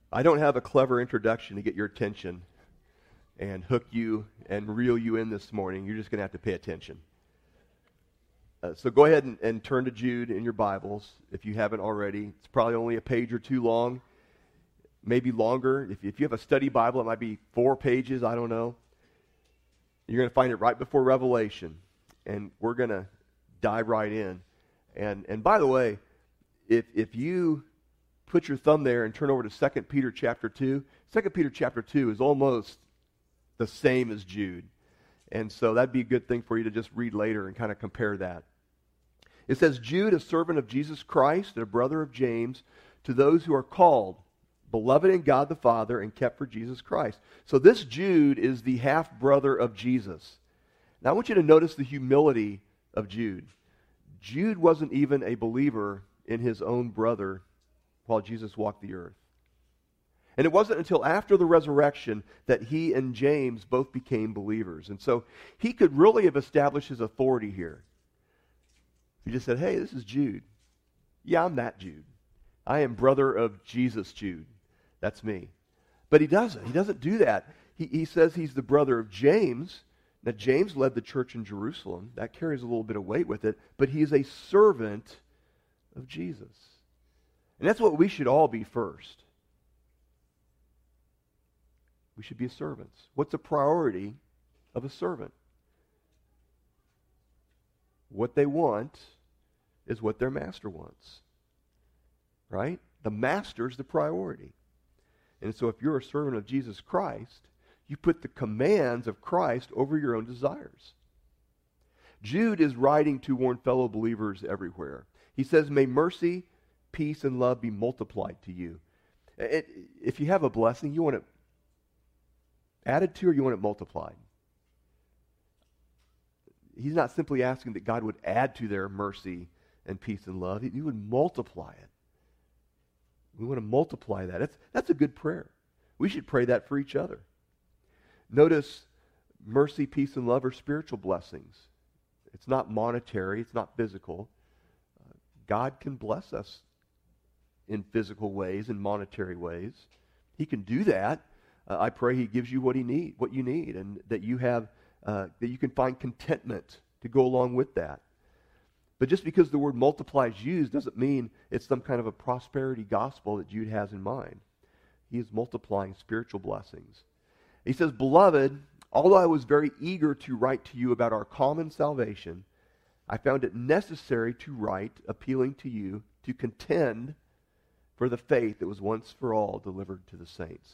I don't have a clever introduction to get your attention and hook you and reel you in this morning. You're just going to have to pay attention. So go ahead and turn to Jude in your Bibles if you haven't already. It's probably only a page or two long, maybe longer. If you have a study Bible, it might be 4 pages, I don't know. You're going to find it right before Revelation, and we're going to dive right in. And by the way, if you put your thumb there and turn over to 2 Peter chapter 2, 2 Peter chapter 2 is almost the same as Jude. And so that'd be a good thing for you to just read later and kind of compare that. It says, Jude, a servant of Jesus Christ and a brother of James, to those who are called, beloved in God the Father, and kept for Jesus Christ. So this Jude is the half-brother of Jesus. Now I want you to notice the humility of Jude. Jude wasn't even a believer in his own brother while Jesus walked the earth. And it wasn't until after the resurrection that he and James both became believers. And so he could really have established his authority here. He just said, hey, this is Jude. Yeah, I'm that Jude. I am brother of Jesus Jude. That's me. But he doesn't. He doesn't do that. He says he's the brother of James. Now, James led the church in Jerusalem. That carries a little bit of weight with it. But he is a servant of Jesus. And that's what we should all be first. We should be servants. What's the priority of a servant? What they want is what their master wants. Right? The master's the priority. And so if you're a servant of Jesus Christ, you put the commands of Christ over your own desires. Jude is writing to warn fellow believers everywhere. He says, may mercy, peace, and love be multiplied to you. If you have a blessing, you want it added to or you want it multiplied? He's not simply asking that God would add to their mercy and peace and love. He would multiply it. We want to multiply that. That's a good prayer. We should pray that for each other. Notice mercy, peace, and love are spiritual blessings. It's not monetary. It's not physical. God can bless us in physical ways and monetary ways. He can do that. I pray He gives you what you need, and that you have that you can find contentment to go along with that. But just because the word multiply is used doesn't mean it's some kind of a prosperity gospel that Jude has in mind. He is multiplying spiritual blessings. He says, beloved, although I was very eager to write to you about our common salvation, I found it necessary to write, appealing to you to contend for the faith that was once for all delivered to the saints.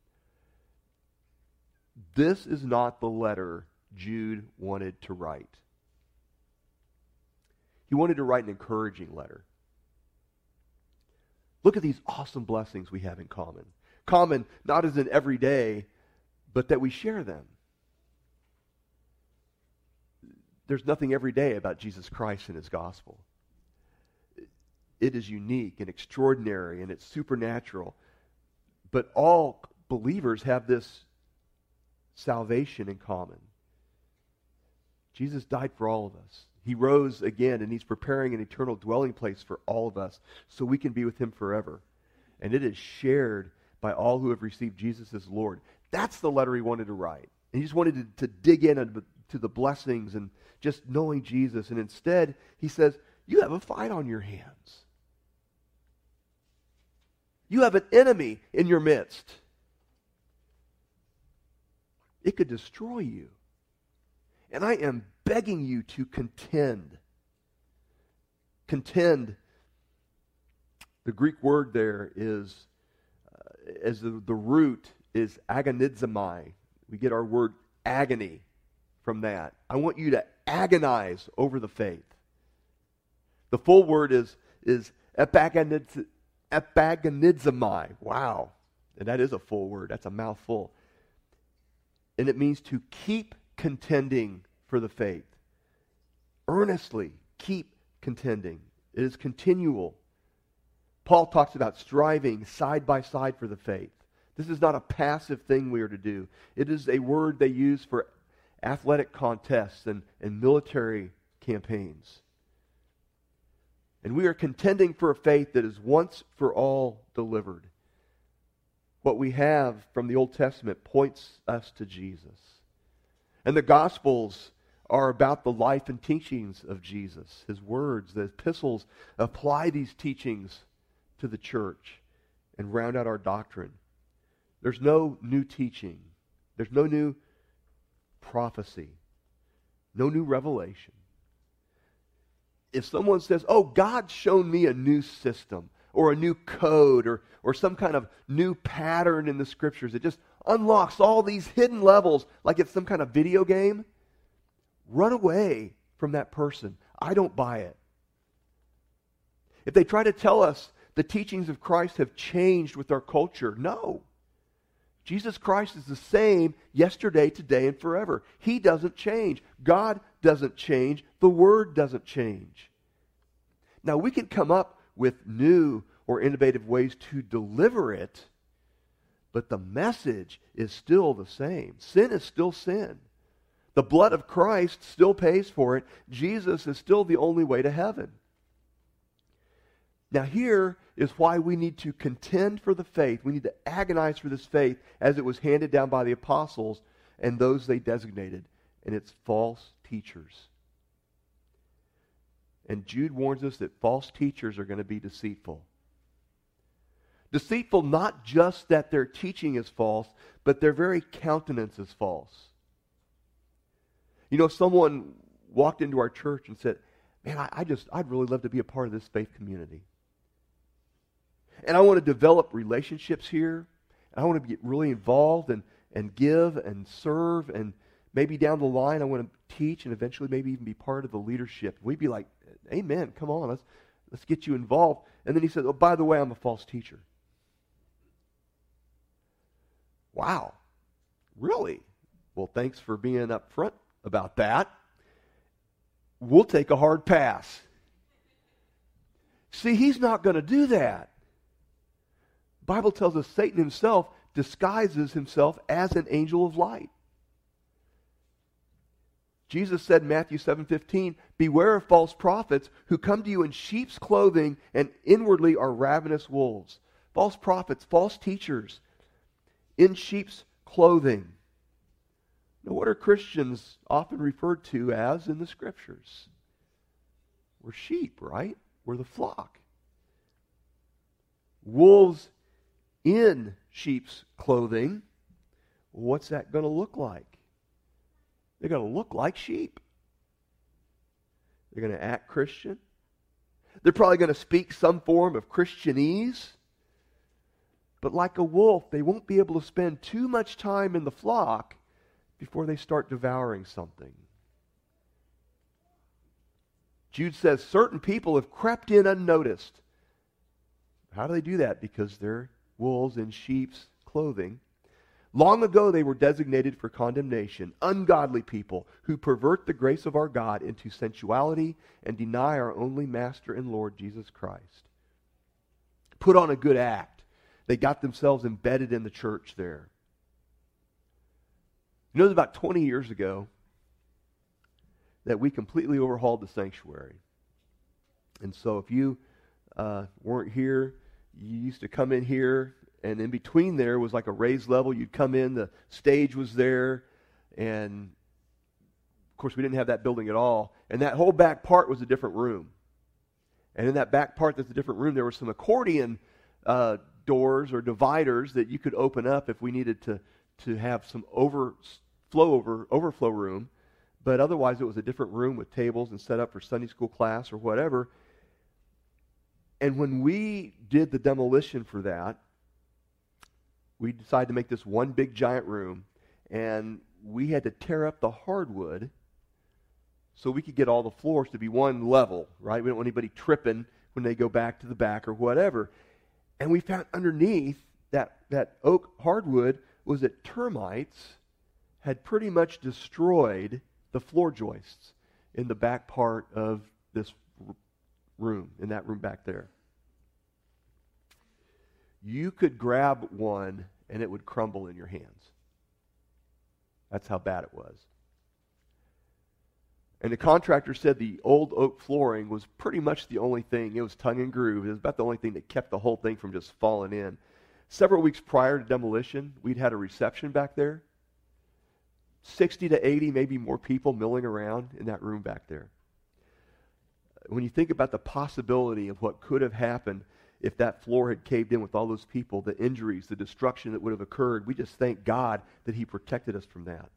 This is not the letter Jude wanted to write. He wanted to write an encouraging letter. Look at these awesome blessings we have in common. Common not as in every day, but that we share them. There's nothing every day about Jesus Christ and His gospel. It is unique and extraordinary and it's supernatural. But all believers have this salvation in common. Jesus died for all of us. He rose again, and He's preparing an eternal dwelling place for all of us so we can be with Him forever. And it is shared by all who have received Jesus as Lord. That's the letter he wanted to write. And he just wanted to dig in to the blessings and just knowing Jesus. And instead, he says, you have a fight on your hands. You have an enemy in your midst. It could destroy you. And I am begging you to contend. Contend. The Greek word there is, as the root is agonizomai. We get our word agony from that. I want you to agonize over the faith. The full word is epagonizomai. Wow. And that is a full word. That's a mouthful. And it means to keep contending for the faith. Earnestly keep contending. It is continual. Paul talks about striving side by side for the faith. This is not a passive thing we are to do. It is a word they use for athletic contests and military campaigns. And we are contending for a faith that is once for all delivered. what we have from the Old Testament points us to Jesus. And the Gospels are about the life and teachings of Jesus. His words, the epistles, apply these teachings to the church and round out our doctrine. There's no new teaching. There's no new prophecy. No new revelation. If someone says, oh, God's shown me a new system or a new code or some kind of new pattern in the Scriptures, it just unlocks all these hidden levels like it's some kind of video game, run away from that person. I don't buy it. If they try to tell us the teachings of Christ have changed with our culture, no. Jesus Christ is the same yesterday, today, and forever. He doesn't change. God doesn't change. The Word doesn't change. Now, we can come up with new or innovative ways to deliver it, but the message is still the same. Sin is still sin. The blood of Christ still pays for it. Jesus is still the only way to heaven. Now here is why we need to contend for the faith. We need to agonize for this faith as it was handed down by the apostles and those they designated. And it's false teachers. And Jude warns us that false teachers are going to be deceitful. Deceitful not just that their teaching is false, but their very countenance is false. You know, if someone walked into our church and said, man, I'd really love to be a part of this faith community. And I want to develop relationships here. And I want to get really involved and give and serve. And maybe down the line I want to teach and eventually maybe even be part of the leadership. We'd be like, amen, come on, let's get you involved. And then he says, oh, by the way, I'm a false teacher. Wow, really? Well, thanks for being upfront about that. We'll take a hard pass. See, he's not going to do that. The Bible tells us Satan himself disguises himself as an angel of light. Jesus said in Matthew 7:15, beware of false prophets who come to you in sheep's clothing and inwardly are ravenous wolves. False prophets, false teachers in sheep's clothing. Now, what are Christians often referred to as in the Scriptures? We're sheep, right? We're the flock. Wolves in sheep's clothing. What's that going to look like? They're going to look like sheep. They're going to act Christian. They're probably going to speak some form of Christianese. But like a wolf, they won't be able to spend too much time in the flock before they start devouring something. Jude says certain people have crept in unnoticed. How do they do that? Because they're wolves in sheep's clothing. Long ago they were designated for condemnation, ungodly people who pervert the grace of our God into sensuality and deny our only Master and Lord Jesus Christ. Put on a good act. They got themselves embedded in the church there. You know, it was about 20 years ago that we completely overhauled the sanctuary. And so if you weren't here, you used to come in here, and in between there was like a raised level. You'd come in, the stage was there, and of course we didn't have that building at all. And that whole back part was a different room. And in that back part that's a different room, there were some accordion doors or dividers that you could open up if we needed to have some overflow room. But otherwise it was a different room with tables and set up for Sunday school class or whatever. And when we did the demolition for that, we decided to make this one big giant room, and we had to tear up the hardwood so we could get all the floors to be one level, right? We don't want anybody tripping when they go back to the back or whatever. And we found underneath that oak hardwood was that termites had pretty much destroyed the floor joists in the back part of this room, in that room back there. You could grab one and it would crumble in your hands. That's how bad it was. And the contractor said the old oak flooring was pretty much the only thing. It was tongue and groove. It was about the only thing that kept the whole thing from just falling in. Several weeks prior to demolition, we'd had a reception back there. 60 to 80, maybe more people milling around in that room back there. When you think about the possibility of what could have happened if that floor had caved in with all those people, the injuries, the destruction that would have occurred, we just thank God that He protected us from that.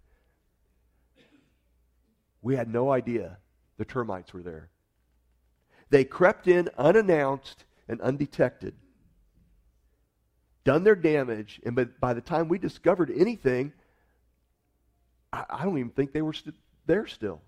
We had no idea the termites were there. They crept in unannounced and undetected, done their damage, and by the time we discovered anything, I don't even think they were there still.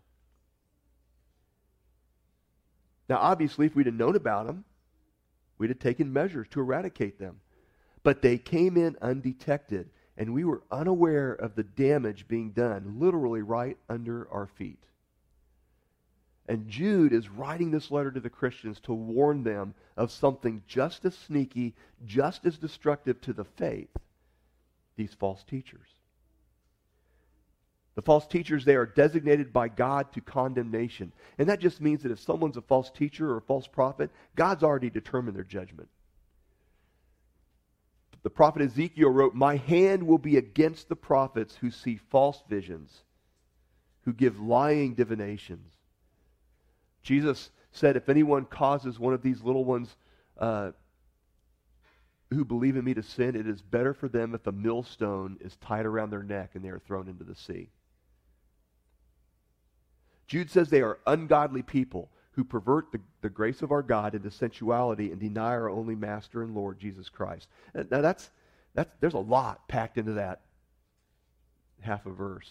Now, obviously, if we'd have known about them, we'd have taken measures to eradicate them. But they came in undetected, and we were unaware of the damage being done, literally right under our feet. And Jude is writing this letter to the Christians to warn them of something just as sneaky, just as destructive to the faith, these false teachers. The false teachers, they are designated by God to condemnation. And that just means that if someone's a false teacher or a false prophet, God's already determined their judgment. The prophet Ezekiel wrote, "My hand will be against the prophets who see false visions, who give lying divinations." Jesus said, if anyone causes one of these little ones who believe in me to sin, it is better for them if a millstone is tied around their neck and they are thrown into the sea. Jude says they are ungodly people who pervert the grace of our God into sensuality and deny our only Master and Lord, Jesus Christ. Now there's a lot packed into that half a verse.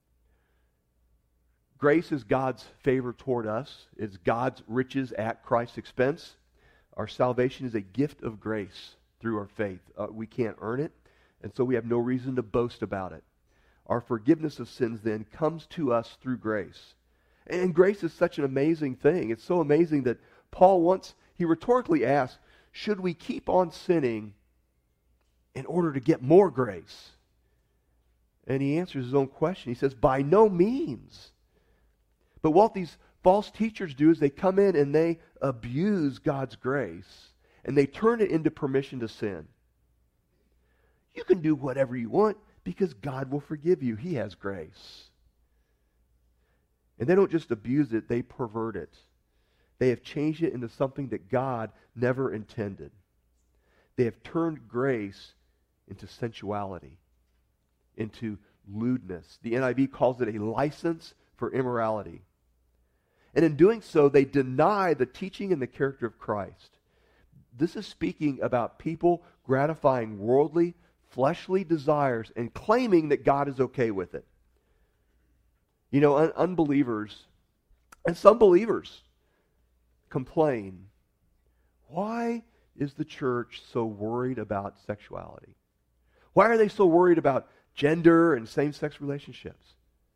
Grace is God's favor toward us. It's God's riches at Christ's expense. Our salvation is a gift of grace through our faith. We can't earn it, and so we have no reason to boast about it. Our forgiveness of sins then comes to us through grace. And grace is such an amazing thing. It's so amazing that Paul he rhetorically asked, should we keep on sinning in order to get more grace? And he answers his own question. He says, by no means. But what these false teachers do is they come in and they abuse God's grace and they turn it into permission to sin. You can do whatever you want because God will forgive you. He has grace. And they don't just abuse it, they pervert it. They have changed it into something that God never intended. They have turned grace into sensuality, into lewdness. The NIV calls it a license for immorality. And in doing so, they deny the teaching and the character of Christ. This is speaking about people gratifying worldly, fleshly desires and claiming that God is okay with it. You know, unbelievers and some believers complain, why is the church so worried about sexuality? Why are they so worried about gender and same-sex relationships?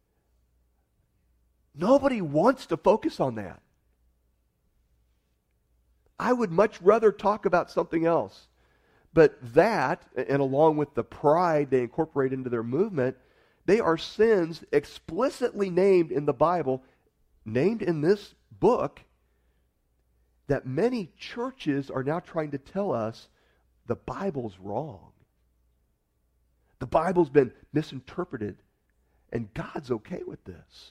Nobody wants to focus on that. I would much rather talk about something else. But that, and along with the pride they incorporate into their movement, they are sins explicitly named in the Bible, named in this book, that many churches are now trying to tell us the Bible's wrong. The Bible's been misinterpreted, and God's okay with this.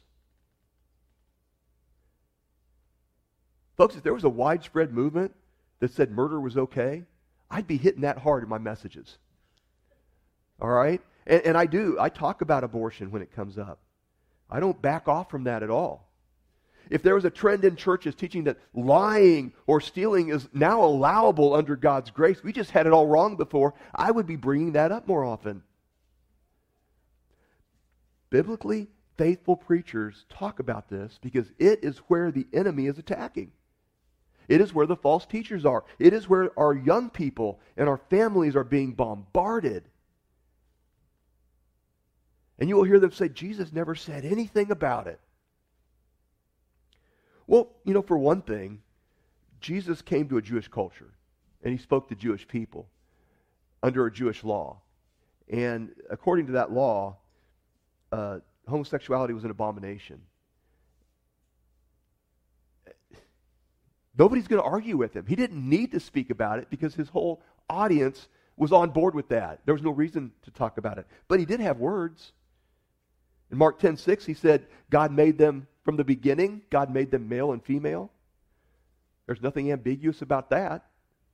Folks, if there was a widespread movement that said murder was okay, I'd be hitting that hard in my messages. All right? And I talk about abortion when it comes up. I don't back off from that at all. If there was a trend in churches teaching that lying or stealing is now allowable under God's grace, we just had it all wrong before, I would be bringing that up more often. Biblically faithful preachers talk about this because it is where the enemy is attacking. It is where the false teachers are. It is where our young people and our families are being bombarded. And you will hear them say, Jesus never said anything about it. Well, you know, for one thing, Jesus came to a Jewish culture, and he spoke to Jewish people under a Jewish law. And according to that law, homosexuality was an abomination. Nobody's going to argue with him. He didn't need to speak about it because his whole audience was on board with that. There was no reason to talk about it. But he did have words. In Mark 10:6, he said, God made them from the beginning. God made them male and female. There's nothing ambiguous about that.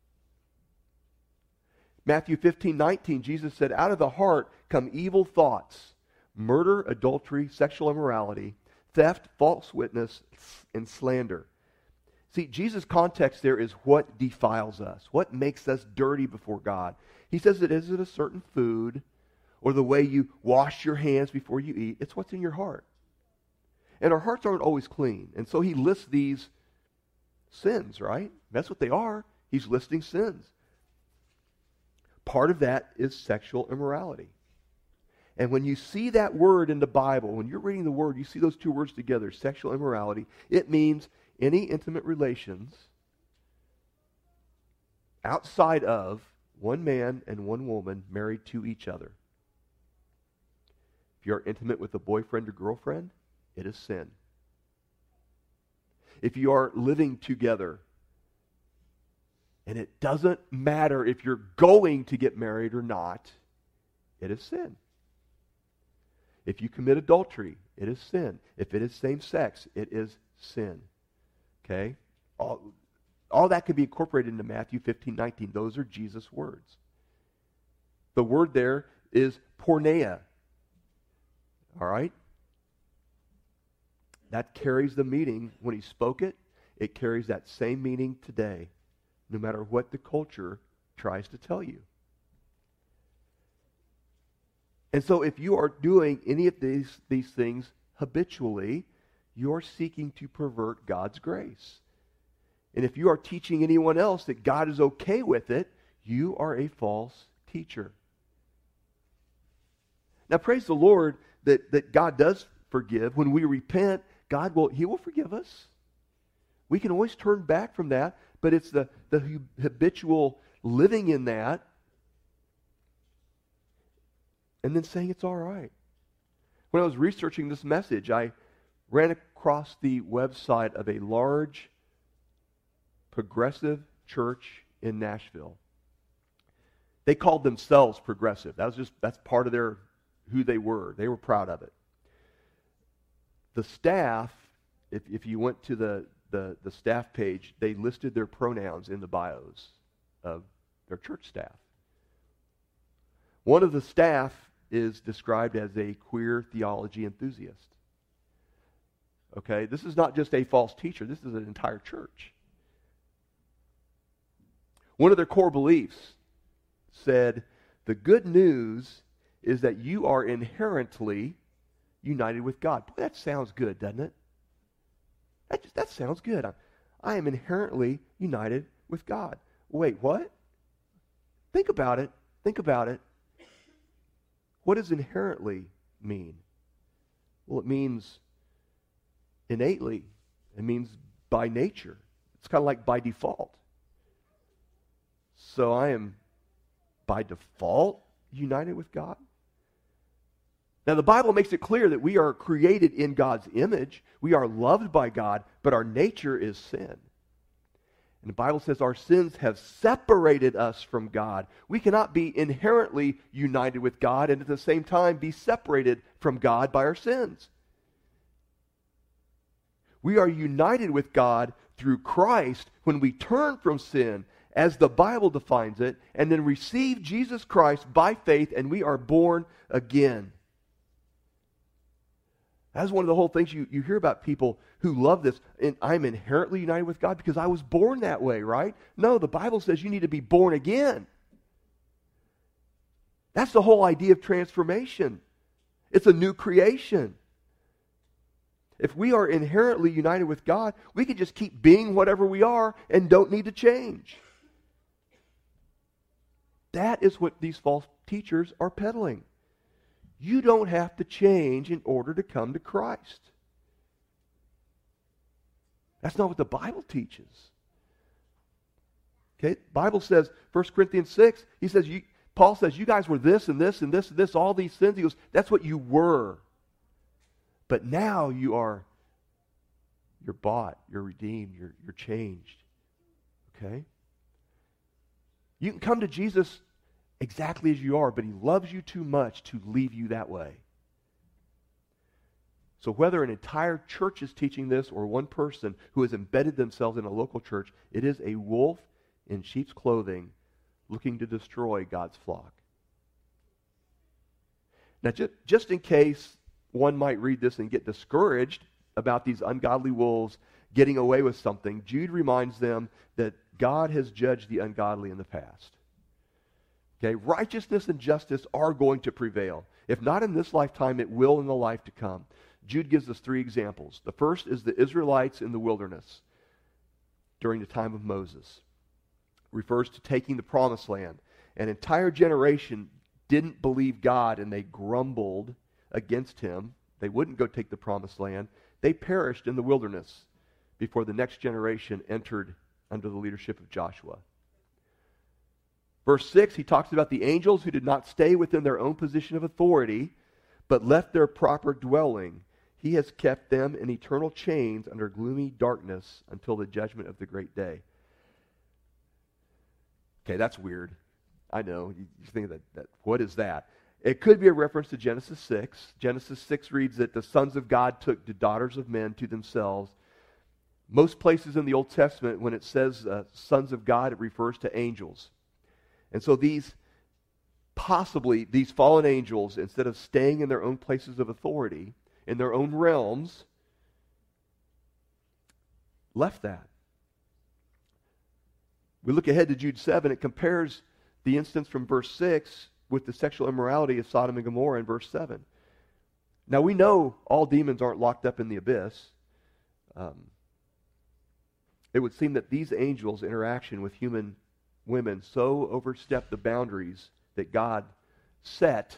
Matthew 15:19, Jesus said, out of the heart come evil thoughts, murder, adultery, sexual immorality, theft, false witness, and slander. See, Jesus' context there is what defiles us, what makes us dirty before God. He says it isn't a certain food or the way you wash your hands before you eat. It's what's in your heart. And our hearts aren't always clean. And so he lists these sins, right? That's what they are. He's listing sins. Part of that is sexual immorality. And when you see that word in the Bible, when you're reading the word, you see those two words together, sexual immorality, it means any intimate relations outside of one man and one woman married to each other. If you're intimate with a boyfriend or girlfriend, it is sin. If you are living together, and it doesn't matter if you're going to get married or not, it is sin. If you commit adultery, it is sin. If it is same sex, it is sin. Okay? All that can be incorporated into Matthew 15:19. Those are Jesus' words. The word there is porneia. All right? That carries the meaning when he spoke it. It carries that same meaning today, no matter what the culture tries to tell you. And so if you are doing any of these things habitually, you're seeking to pervert God's grace. And if you are teaching anyone else that God is okay with it, you are a false teacher. Now praise the Lord that God does forgive. When we repent, He will forgive us. We can always turn back from that, but it's the habitual living in that and then saying it's all right. When I was researching this message, I ran across the website of a large progressive church in Nashville. They called themselves progressive. That's part of who they were. They were proud of it. The staff, if you went to the staff page, they listed their pronouns in the bios of their church staff. One of the staff is described as a queer theology enthusiast. Okay, this is not just a false teacher, this is an entire church. One of their core beliefs said, the good news is that you are inherently united with God. Boy, that sounds good, doesn't it? That sounds good. I am inherently united with God. Wait, what? Think about it. Think about it. What does inherently mean? Well, it means innately. It means by nature. It's kind of like by default. So I am by default united with God? Now the Bible makes it clear that we are created in God's image. We are loved by God, but our nature is sin. And the Bible says our sins have separated us from God. We cannot be inherently united with God and at the same time be separated from God by our sins. We are united with God through Christ when we turn from sin, as the Bible defines it, and then receive Jesus Christ by faith, and we are born again. That's one of the whole things you hear about people who love this. And I'm inherently united with God because I was born that way, right? No, the Bible says you need to be born again. That's the whole idea of transformation. It's a new creation. If we are inherently united with God, we can just keep being whatever we are and don't need to change. That is what these false teachers are peddling. You don't have to change in order to come to Christ. That's not what the Bible teaches. Okay, the Bible says, 1 Corinthians 6, Paul says, you guys were this and this and this and this, all these sins. He goes, that's what you were. But now you're bought, you're redeemed, you're changed. Okay? You can come to Jesus exactly as you are, but he loves you too much to leave you that way. So whether an entire church is teaching this or one person who has embedded themselves in a local church, it is a wolf in sheep's clothing looking to destroy God's flock. Now, just in case one might read this and get discouraged about these ungodly wolves getting away with something, Jude reminds them that God has judged the ungodly in the past. Okay, righteousness and justice are going to prevail. If not in this lifetime, it will in the life to come. Jude gives us 3 examples. The first is the Israelites in the wilderness during the time of Moses. It refers to taking the promised land. An entire generation didn't believe God and they grumbled against him. They wouldn't go take the promised land. They perished in the wilderness before the next generation entered under the leadership of Joshua. Verse 6, he talks about the angels who did not stay within their own position of authority, but left their proper dwelling. He has kept them in eternal chains under gloomy darkness until the judgment of the great day. Okay, that's weird. I know. You think that what is that? It could be a reference to Genesis 6. Genesis 6 reads that the sons of God took the daughters of men to themselves. Most places in the Old Testament, when it says sons of God, it refers to angels. And so these fallen angels, instead of staying in their own places of authority, in their own realms, left that. We look ahead to Jude 7. It compares the instance from verse 6 with the sexual immorality of Sodom and Gomorrah in verse 7. Now we know all demons aren't locked up in the abyss. It would seem that these angels' interaction with human women so overstepped the boundaries that God set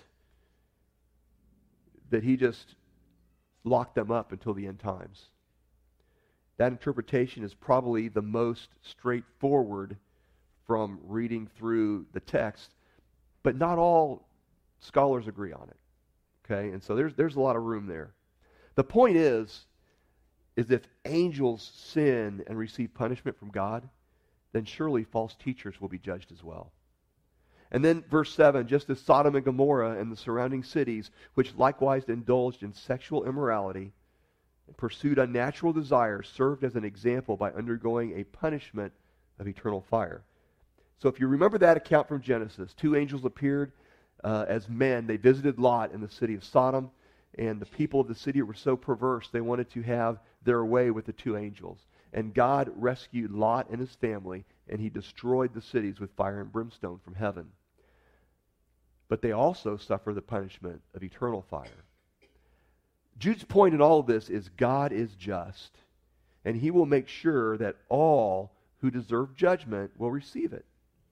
that he just locked them up until the end times. That interpretation is probably the most straightforward from reading through the text, but not all scholars agree on it. Okay, and so there's a lot of room there. The point is if angels sin and receive punishment from God, then surely false teachers will be judged as well. And then verse 7, just as Sodom and Gomorrah and the surrounding cities, which likewise indulged in sexual immorality and pursued unnatural desires, served as an example by undergoing a punishment of eternal fire. So if you remember that account from Genesis, 2 angels appeared as men. They visited Lot in the city of Sodom, and the people of the city were so perverse they wanted to have their way with the 2 angels. And God rescued Lot and his family, and he destroyed the cities with fire and brimstone from heaven. But they also suffer the punishment of eternal fire. Jude's point in all of this is God is just, and he will make sure that all who deserve judgment will receive it.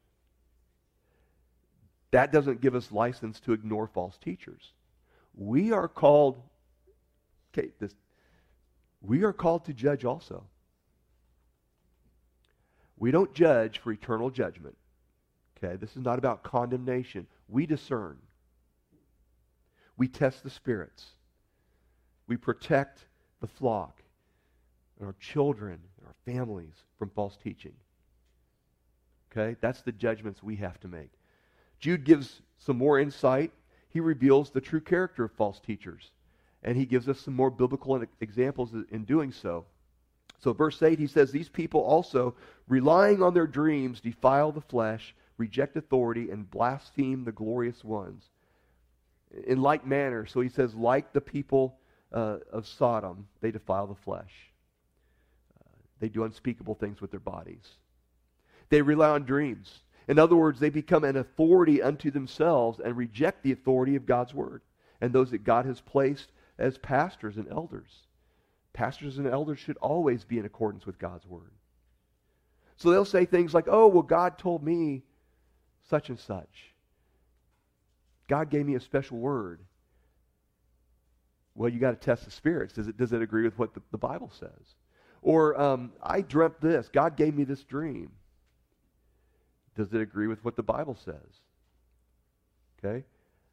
That doesn't give us license to ignore false teachers. We are called to judge also. We don't judge for eternal judgment. Okay, this is not about condemnation. We discern. We test the spirits. We protect the flock and our children and our families from false teaching. Okay, that's the judgments we have to make. Jude gives some more insight. He reveals the true character of false teachers, and he gives us some more biblical examples in doing so. So verse 8, he says, these people also, relying on their dreams, defile the flesh, reject authority, and blaspheme the glorious ones. In like manner, so he says, like the people of Sodom, they defile the flesh. They do unspeakable things with their bodies. They rely on dreams. In other words, they become an authority unto themselves and reject the authority of God's word and those that God has placed as pastors and elders. Pastors and elders should always be in accordance with God's word. So they'll say things like, oh, well, God told me such and such. God gave me a special word. Well, you got to test the spirits. Does it agree with what the Bible says? Or I dreamt this. God gave me this dream. Does it agree with what the Bible says? Okay?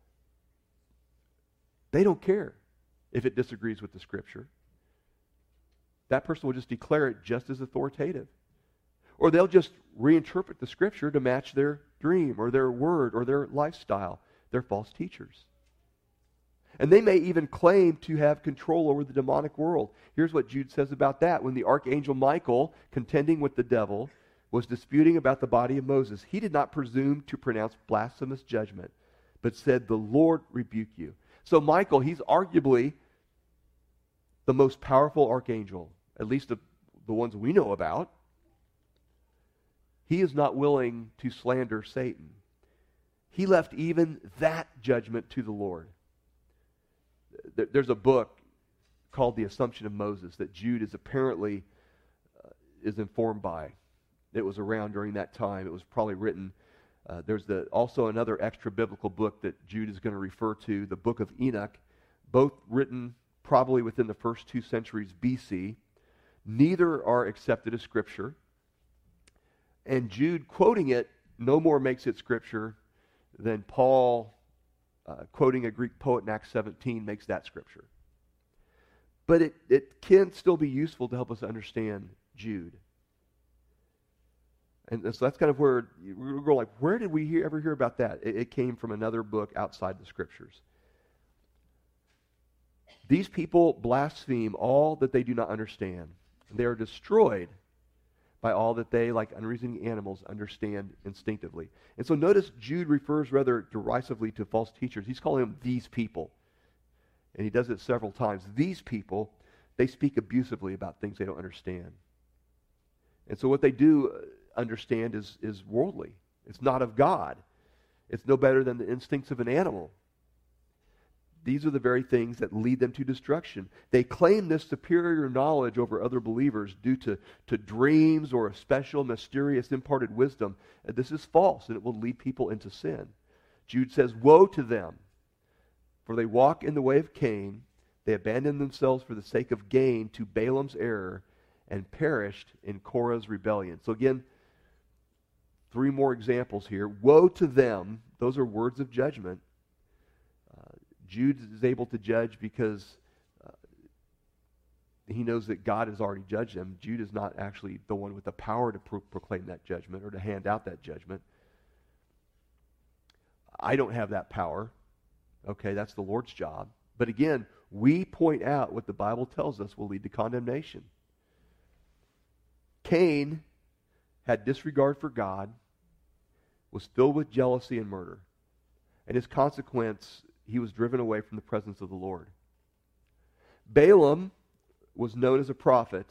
They don't care if it disagrees with the Scripture. That person will just declare it just as authoritative. Or they'll just reinterpret the Scripture to match their dream or their word or their lifestyle. They're false teachers. And they may even claim to have control over the demonic world. Here's what Jude says about that. When the archangel Michael, contending with the devil, was disputing about the body of Moses, he did not presume to pronounce blasphemous judgment, but said, "The Lord rebuke you." So Michael, he's arguably the most powerful archangel, at least of the ones we know about. He is not willing to slander Satan. He left even that judgment to the Lord. There's a book called The Assumption of Moses that Jude is apparently is informed by. It was around during that time. It was probably written. There's also another extra biblical book that Jude is going to refer to, the Book of Enoch, both written probably within the first 2 centuries BC. Neither are accepted as Scripture. And Jude, quoting it, no more makes it Scripture than Paul, quoting a Greek poet in Acts 17, makes that Scripture. But it can still be useful to help us understand Jude. And so that's kind of where we go, like, where did we ever hear about that? It came from another book outside the Scriptures. These people blaspheme all that they do not understand. They are destroyed by all that they, like unreasoning animals, understand instinctively. And so notice Jude refers rather derisively to false teachers. He's calling them these people. And he does it several times. These people, they speak abusively about things they don't understand. And so what they do understand is worldly. It's not of God. It's no better than the instincts of an animal. These are the very things that lead them to destruction. They claim this superior knowledge over other believers due to dreams or a special, mysterious, imparted wisdom. This is false, and it will lead people into sin. Jude says, "Woe to them, for they walk in the way of Cain. They abandoned themselves for the sake of gain to Balaam's error and perished in Korah's rebellion." So again, 3 more examples here. Woe to them. Those are words of judgment. Jude is able to judge because he knows that God has already judged them. Jude is not actually the one with the power to proclaim that judgment or to hand out that judgment. I don't have that power. Okay, that's the Lord's job. But again, we point out what the Bible tells us will lead to condemnation. Cain had disregard for God, was filled with jealousy and murder. And his consequence, he was driven away from the presence of the Lord. Balaam was known as a prophet.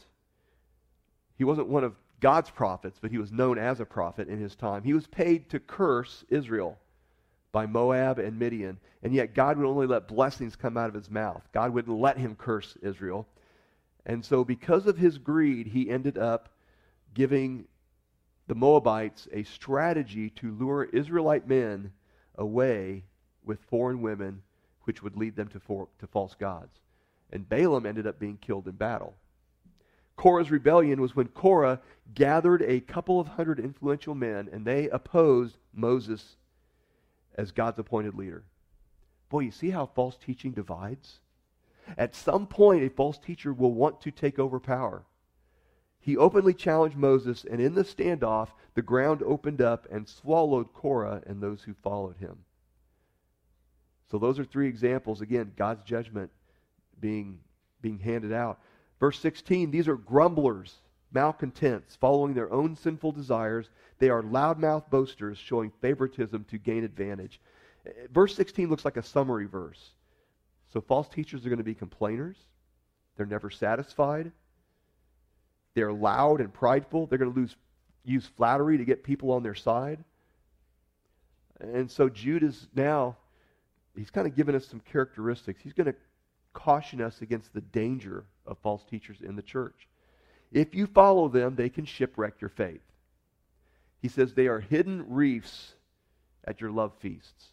He wasn't one of God's prophets, but he was known as a prophet in his time. He was paid to curse Israel by Moab and Midian, and yet God would only let blessings come out of his mouth. God wouldn't let him curse Israel. And so because of his greed, he ended up giving the Moabites a strategy to lure Israelite men away with foreign women, which would lead them to false gods. And Balaam ended up being killed in battle. Korah's rebellion was when Korah gathered a couple of hundred influential men, and they opposed Moses as God's appointed leader. Boy, you see how false teaching divides? At some point, a false teacher will want to take over power. He openly challenged Moses, and in the standoff, the ground opened up and swallowed Korah and those who followed him. So those are 3 examples. Again, God's judgment being handed out. Verse 16, these are grumblers, malcontents, following their own sinful desires. They are loudmouth boasters, showing favoritism to gain advantage. Verse 16 looks like a summary verse. So false teachers are going to be complainers. They're never satisfied. They're loud and prideful. They're going to use flattery to get people on their side. And so Jude is now, he's kind of given us some characteristics. He's going to caution us against the danger of false teachers in the church. If you follow them, they can shipwreck your faith. He says they are hidden reefs at your love feasts.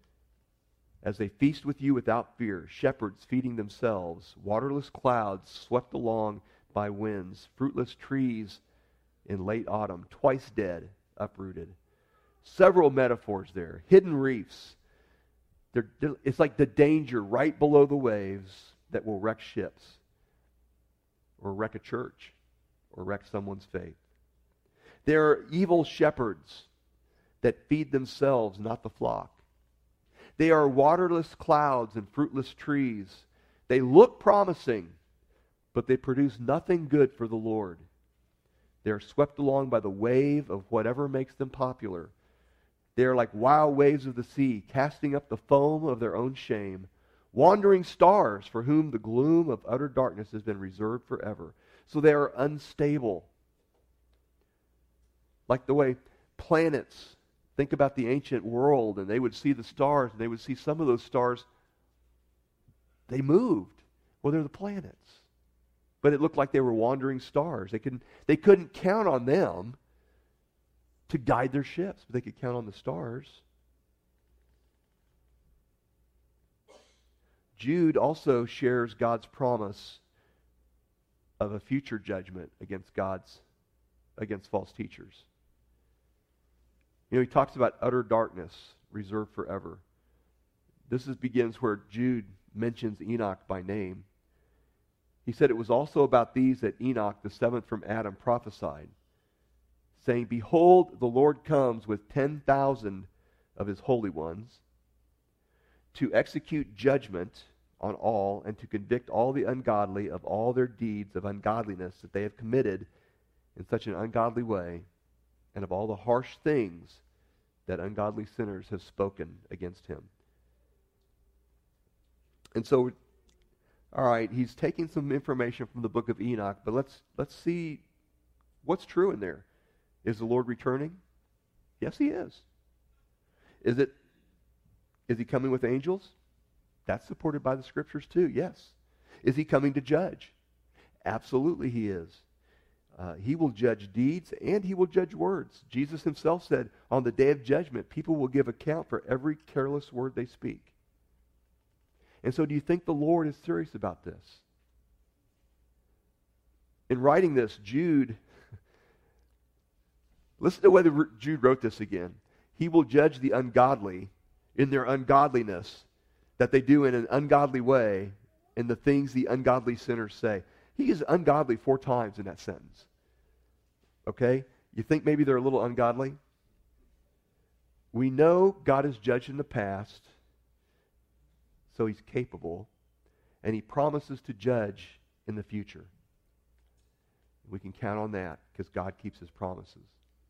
As they feast with you without fear, shepherds feeding themselves, waterless clouds swept along by winds, fruitless trees in late autumn, twice dead, uprooted. Several metaphors there. Hidden reefs. It's like the danger right below the waves that will wreck ships or wreck a church or wreck someone's faith. They're evil shepherds that feed themselves, not the flock. They are waterless clouds and fruitless trees. They look promising, but they produce nothing good for the Lord. They are swept along by the wave of whatever makes them popular. They are like wild waves of the sea, casting up the foam of their own shame, wandering stars for whom the gloom of utter darkness has been reserved forever. So they are unstable. Like the way planets, think about the ancient world, and they would see the stars, and they would see some of those stars, they moved. Well, they're the planets. But it looked like they were wandering stars. They couldn't count on them to guide their ships, but they could count on the stars. Jude also shares God's promise of a future judgment against false teachers. He talks about utter darkness reserved forever. This begins where Jude mentions Enoch by name. He said it was also about these that Enoch, the seventh from Adam, prophesied, saying, "Behold, the Lord comes with 10,000 of his holy ones to execute judgment on all and to convict all the ungodly of all their deeds of ungodliness that they have committed in such an ungodly way, and of all the harsh things that ungodly sinners have spoken against him." And so, all right, he's taking some information from the book of Enoch, but let's see what's true in there. Is the Lord returning? Yes, he is. Is he coming with angels? That's supported by the scriptures too, yes. Is he coming to judge? Absolutely he is. He will judge deeds and he will judge words. Jesus himself said, on the day of judgment, people will give account for every careless word they speak. And so do you think the Lord is serious about this? In writing this, Jude, listen to whether Jude wrote this again. He will judge the ungodly in their ungodliness that they do in an ungodly way in the things the ungodly sinners say. He is ungodly 4 times in that sentence. Okay? You think maybe they're a little ungodly? We know God has judged in the past, so he's capable, and he promises to judge in the future. We can count on that because God keeps his promises.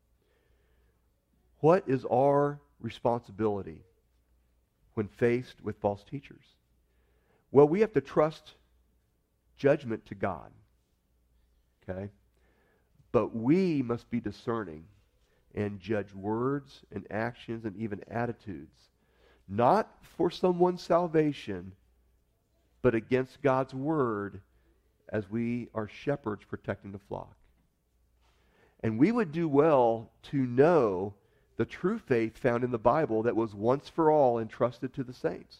What is our responsibility when faced with false teachers? Well, we have to trust judgment to God. Okay? But we must be discerning and judge words and actions and even attitudes, not for someone's salvation, but against God's word as we are shepherds protecting the flock. And we would do well to know the true faith found in the Bible that was once for all entrusted to the saints.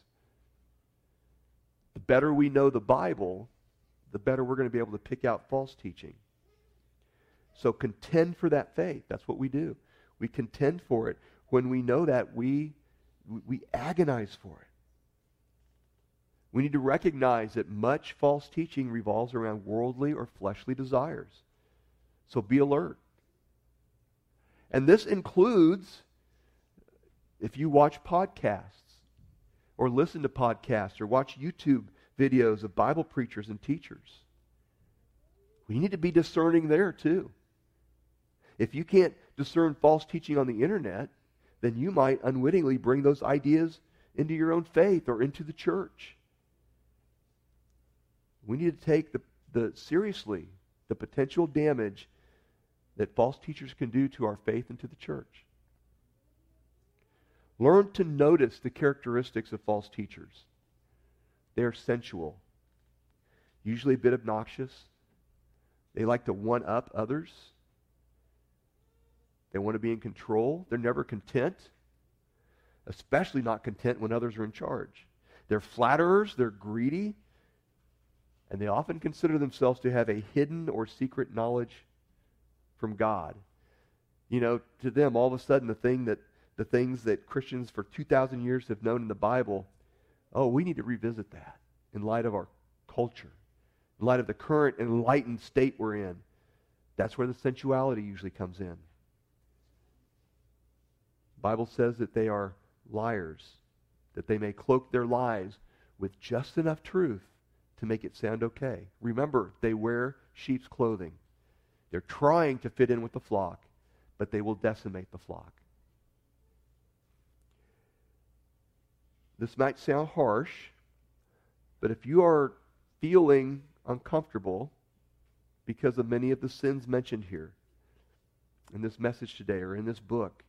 The better we know the Bible, the better we're going to be able to pick out false teaching. So contend for that faith. That's what we do. We contend for it. When we know that, we agonize for it. We need to recognize that much false teaching revolves around worldly or fleshly desires. So be alert. And this includes if you watch podcasts or listen to podcasts or watch YouTube videos of Bible preachers and teachers. We need to be discerning there too. If you can't discern false teaching on the internet, then you might unwittingly bring those ideas into your own faith or into the church. We need to take seriously the potential damage that false teachers can do to our faith and to the church. Learn to notice the characteristics of false teachers. They are sensual, usually a bit obnoxious. They like to one-up others. They want to be in control. They're never content, especially not content when others are in charge. They're flatterers, they're greedy, and they often consider themselves to have a hidden or secret knowledge from God. To them, all of a sudden, the things that Christians for 2,000 years have known in the Bible, we need to revisit that in light of our culture, in light of the current enlightened state we're in. That's where the sensuality usually comes in. The Bible says that they are liars, that they may cloak their lies with just enough truth to make it sound okay. Remember, they wear sheep's clothing. They're trying to fit in with the flock, but they will decimate the flock. This might sound harsh, but if you are feeling uncomfortable because of many of the sins mentioned here in this message today or in this book,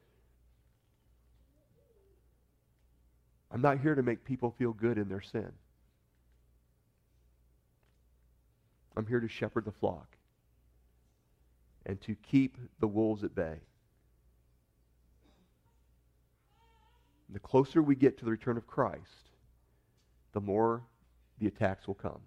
I'm not here to make people feel good in their sin. I'm here to shepherd the flock and to keep the wolves at bay. The closer we get to the return of Christ, the more the attacks will come.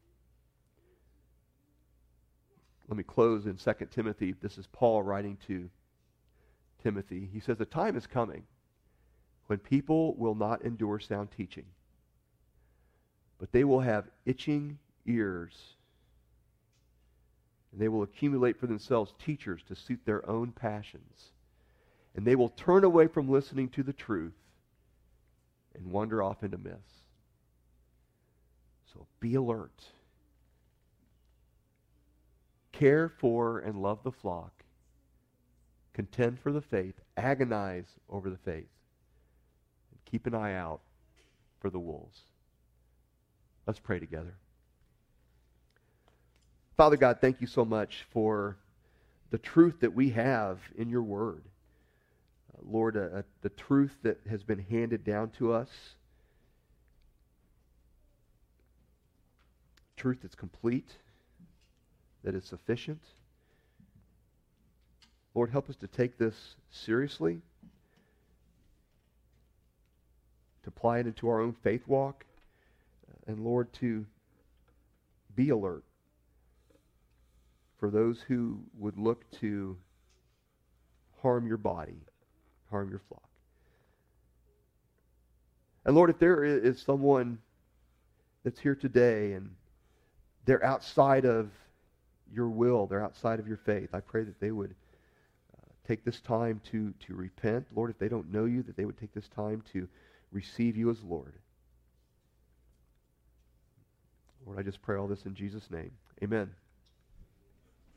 Let me close in 2 Timothy. This is Paul writing to Timothy. He says, "The time is coming when people will not endure sound teaching, but they will have itching ears, and they will accumulate for themselves teachers to suit their own passions, and they will turn away from listening to the truth and wander off into myths." So be alert. Care for and love the flock. Contend for the faith. Agonize over the faith. And keep an eye out for the wolves. Let's pray together. Father God, thank you so much for the truth that we have in your word. Lord, the truth that has been handed down to us. Truth that's complete, that is sufficient. Lord, help us to take this seriously, to apply it into our own faith walk, and Lord, to be alert for those who would look to harm your body, harm your flock. And Lord, if there is someone that's here today and they're outside of your will, they're outside of your faith, I pray that they would take this time to repent. Lord, if they don't know you, that they would take this time to receive you as Lord. Lord, I just pray all this in Jesus' name. Amen.